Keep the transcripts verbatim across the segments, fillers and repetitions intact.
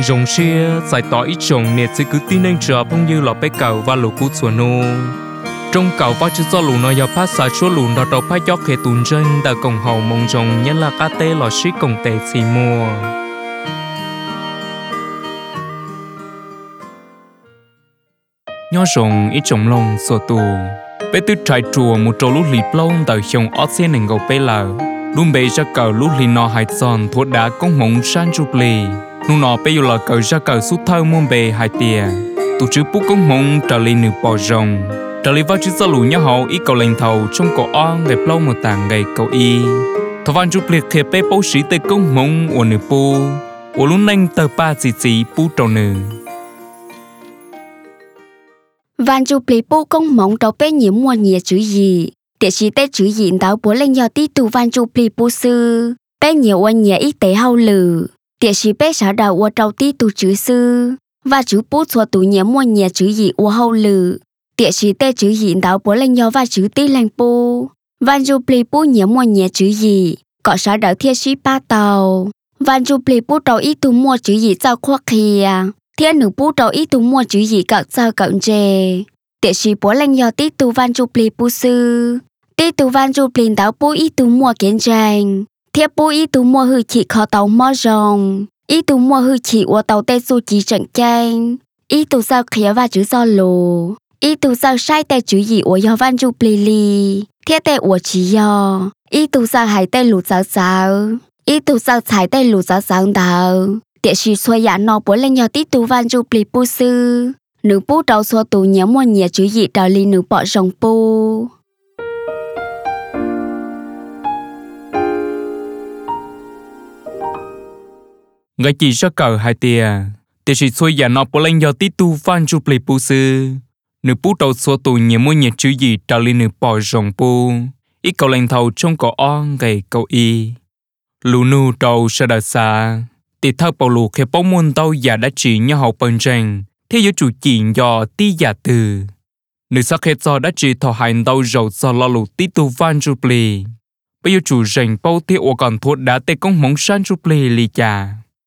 Rồng xia giải tỏa ít chồng nè chỉ cứ tin anh chờ phong như lọ bé cầu và lũ cú chuột nô. Trong cầu và chữ do lũ nó giờ phát xả chúa lũ đó đầu phát gió khề tùn chân đã cổng hậu mong rồng nhất là cá tê lọ xí cổng tê xì mùa. Nhó rồng ít chồng lông sổ tù. Bé tư trái chùa một trâu lũ lì plông tại chồng ót xên nền gầu bé lờ. Luôn bê ra cầu lũ lì nó hại giòn thuộc đá công mộng san chụp lì. Nụ nó bây giờ là cờ ra cờ suốt thơ muôn bề hai tia. Tụ chữ bút công mong trở lên nửa bò rồng. Trở lên vào chữ do lũ nhá hậu ít cầu lệnh thầu trong cổ on gạch lâu một tảng gạch cầu y. Thọ văn chụp liệt khế bê bố sĩ tê công mong của nửa bù. Của lúc nanh tờ ba chỉ chỉ bú trầu nửa. Văn chụp liệt bố công mong trầu bê nhiễm mua nhẹ chữ gì. Để sĩ tê chữ gì đáo bố lên do tí tù văn chụp liệt bố sư. Bê nhiều oanh nhẹ ít tế hao lử. Địa chỉ bé xã đạo của trâu tí tù chữ sư và chữ bút cho tù nhớ mua nhà chữ gì của hậu lử. Địa chỉ tê chữ gì đạo bố lên nhau và chữ tí lành bố. Văn dù bì bố nhớ mua nhà chữ gì có xã đạo thiết sĩ ba tàu. Văn dù bì bố trâu ít tù mua chữ gì cho khoa khìa. Thiết nữ bố trâu ít tù mua chữ gì cậu cho cậu chê. Địa chỉ bố lên nhau tí tù văn dù bì bố sư. Tí tù văn dù bì đạo bố ít tù mua kiến tranh. Thiết bố ý tù mua hư chỉ khó tàu mò rồng. Ý tù mua hư chỉ của tàu tê su chỉ trận chanh. Ý tù sao khía và chữ do lồ. Ý tù sao sai tê chữ gì của do văn chụp lì lì. Thiết tê của chỉ do. Ý tù sao hải tê lụt giáo giáo. Ý tù sao xài tê lụt giáo giáo đào. Địa chỉ xoay giả nó bố lên nhau tí tù văn chụp lì bố sư. Nữ bố trâu xua tù nhớ mua nhà chữ gì đào lì nữ bỏ rồng bố. Ngay chỉ cho cờ hai tia, để chỉ xuôi giả nó bố lên do tí tu văn chụp lì bù sư. Nữ bú đầu xua tù nhớ mua nhiệt chữ gì trao lên nữ bỏ rồng bù. Ít cầu lên thầu trong cỏ on gầy cầu y. Lù nụ đầu sẽ đào xa. Thì thơ bảo lù khi bóng môn tàu giả đã chỉ nhớ hậu bần tranh. Thế giới chủ chỉ do tí giả từ. Nữ sắc hết do đã chỉ thọ hành tàu rầu do lo lù tí tu văn chụp lì. Bây giờ chủ rành bao thiết ổ còn thuộc đá tê công mong san chụp lì lì chà.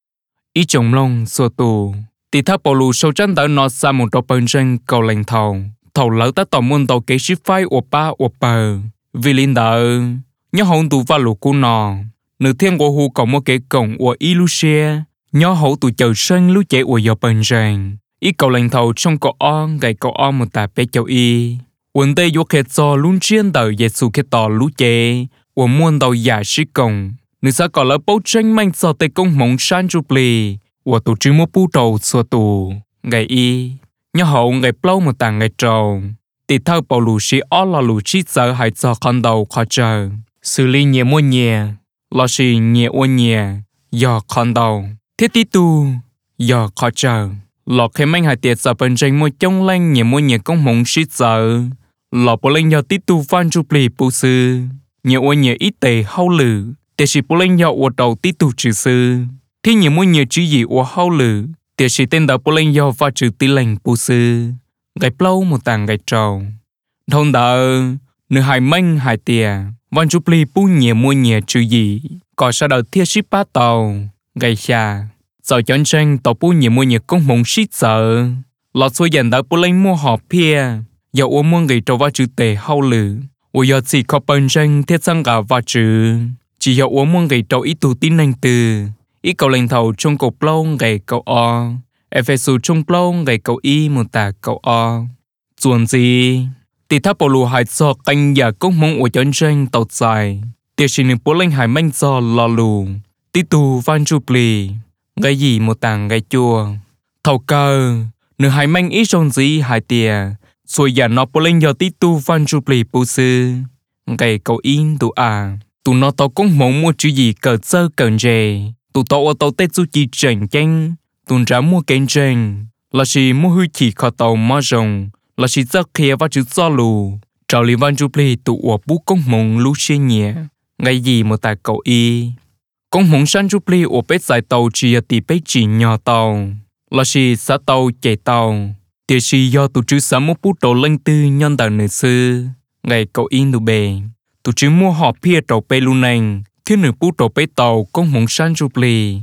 Ý chồng lông xua tù. Thì tháp bảo lù sâu chân tớ nó xa một trò bần tranh cầu lành thầu. Thầu lỡ ta tỏ môn tàu kế ship phai ổ ba ổ bờ. Vì linh đỡ. Nhớ hôn tù và lù cú nò. Nữ thiên của hù có một cái cổng ổ y lưu xe. Nhớ hậu tù chờ sân lưu chế ổ dò bần tranh. Ý cầu lành thầu trong cỏ on gầy cỏ on một tà bế châu y. Uẩn tê vô khét do luôn chiên tờ dễ xù khét tỏ lưu chế. Ổ môn tàu giả sĩ cổng. Nữ xã có lỡ bố tranh mạnh so tê công mong san chụp lì. Ủa tù chứ mô bú trầu xua tù. Ngày y. Nhớ hậu ngày plau một tàng ngày trầu. Tì thơ bảo lù xí ó lò lù chí giờ hãy cho con đầu khó chờ. Xử lý nhẹ mua nhẹ. Lò xí nhẹ ô nhẹ. Dò con đầu. Thiết tí tù. Dò khó chờ. Lò khế mạnh hãy tiệt giờ bần tranh mô chống lanh nhẹ mua nhẹ công mong xí giờ. Lò bố lên nhờ tí tù văn chụp lì bù sư. Nhẹ ô nhẹ ít tề hao lử. Để chỉ bố lên nhau ở đầu tí tù trừ sư. Thế nhiều mối nhiều chữ gì ở hao lử. Để chỉ tên đạo bố lên nhau và trừ tí lành bố sư. Gạch lâu một tàng gạch trầu. Thông đạo, nữ hài manh hài tìa. Văn chụp lì bố nhiều mối nhiều chữ gì. Có sao đầu thiết ship bá tàu. Gạch xa. Giờ chọn tranh tàu bố nhiều mối nhiều công mong ship sợ. Lọt xôi dành đạo bố lên mua họp phía. Giờ ổ môn gạch trầu và trừ tề hao lử. Ủa giờ chỉ có bần tranh thiết sang cả và trừ. Chỉ hiểu uống mong gầy trâu ít tù tín năng từ. Ít cầu lệnh thầu trong cầu plông gầy cầu o. Ephesu trong plông gầy cầu y một tà cầu o. Chuồn gì? Thì tháp bộ lù hại do canh giả công mong của chân tranh tàu dài. Tiệt chỉ nâng bố lệnh hải manh do lò lù. Tí tù văn chụp lì. Gầy gì một tàng gầy chua. Thầu cơ. Nửa hải manh ít trong gì hải tìa. Rồi giả nó bố lệnh do tí tù văn chụp lì bố sư. Gầy cầu in tù à. Tụ nó tao cũng mong mua chữ gì cờ sơ cờ rề. Tụ tao ở tao tết chú chi trần chanh. Tụ ra mua kênh trần. Là chỉ mua hư chỉ khó tàu mò rồng. Là chỉ giấc khía và chữ do lù. Trào lý văn chụp lì tụ ở bú công mong lũ xe nhẹ. Ngay gì mà ta cầu y. Công mong san chụp lì ở bếp giải tàu chỉ ở tỷ bếp chỉ nhỏ tàu. Là chỉ xã tàu chạy tàu. Tiệt chỉ do tụ chữ xã mua bú trổ lênh tư nhân tàu nữ sư. Ngay cầu in tụ bề. Tụi chỉ mua họp phía trầu bê luôn nành. Khi nửa bút trầu bê tàu công mong san chụp lì.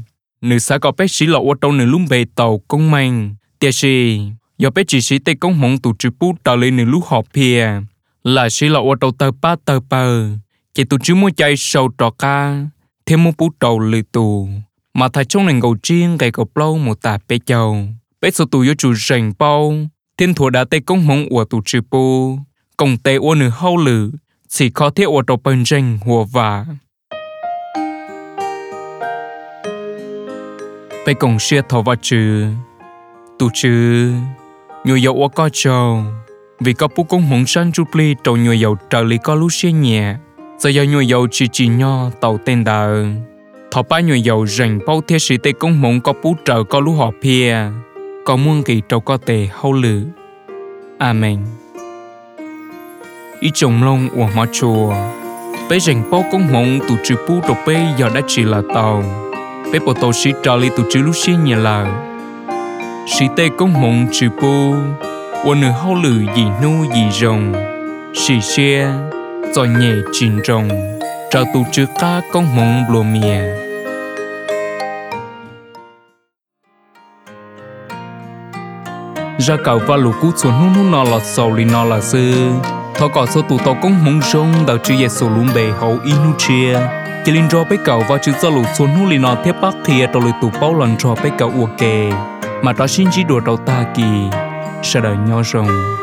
nữ xã có bé sĩ lọ trong nữ lúng bề tàu công mang tiệt sĩ do bé chỉ sĩ tây công mong tụ chữ bút tàu lên nữ lúc họp pia là sĩ lọ tàu tờ ba tờ bờ chỉ tụ chữ mua chạy sầu trọ ca thêm một bút tàu lười tù mà thay trong nền gầu chiên gầy gầu lâu một tà bé châu bé số tụ do chủ rành bao thiên thua đã tây công mong của tụ chữ bút công tây ô nữ hậu lử chỉ có thể ô tàu bần rành hùa vả bé công xia thọ vào chữ tụ chữ nhiều dầu ô có châu vì có bút công mong sang chụp ly trâu nhiều dầu trở lý có lúc xia nhẹ giờ giờ nhiều dầu chỉ chỉ nho tàu tên đờ thọ ba nhiều dầu rành bao thiết sĩ tây công mong có bút trở có lúc họ pia có muôn kỳ trâu có tề hậu lử amen ý chồng lông của má chùa bé rành bao công mong tụ chữ bút trâu bé giờ đã chỉ là tàu bé bộ tàu sĩ trở lý tụ chữ lúc xia nhẹ là sĩ tây công mong chữ bút ôn nữ hậu lử gì nu gì rồng sĩ xia cho nhẹ chín rồng trao tụ chữ cá công mong lùa mìa ra cầu và lũ cút xuống nút nút nọ là sầu li nọ là sư thọ cỏ số tụ tàu công mong rong đào chữ ye sầu lùm bề hậu inu chia chỉ linh ro bé cầu và chữ do lũ xuống nút li nọ thép bắc thì tàu lùi tụ bao lần ro bé cầu uo kề mà đó xin chỉ đùa đầu ta kỳ sẽ đợi nhau rồng